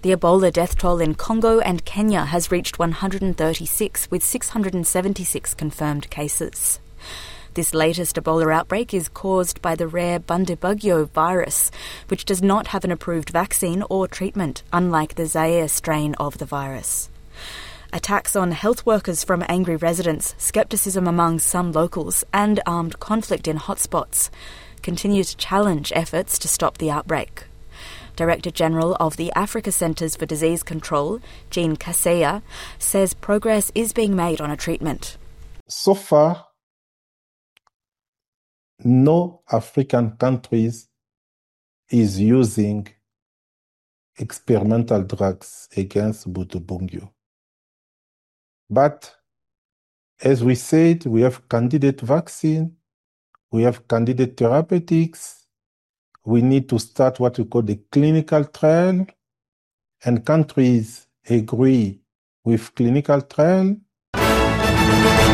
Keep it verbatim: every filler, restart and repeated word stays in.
The Ebola death toll in Congo and Kenya has reached one hundred thirty-six, with six hundred seventy-six confirmed cases. This latest Ebola outbreak is caused by the rare Bundibugyo virus, which does not have an approved vaccine or treatment, unlike the Zaire strain of the virus. Attacks on health workers from angry residents, scepticism among some locals, and armed conflict in hotspots continue to challenge efforts to stop the outbreak. Director General of the Africa Centres for Disease Control, Jean Kaseya, says progress is being made on a treatment. So far, no African countries is using experimental drugs against Bundibugyo. But as we said, we have candidate vaccine, we have candidate therapeutics, we need to start what we call the clinical trial, and countries agree with clinical trial.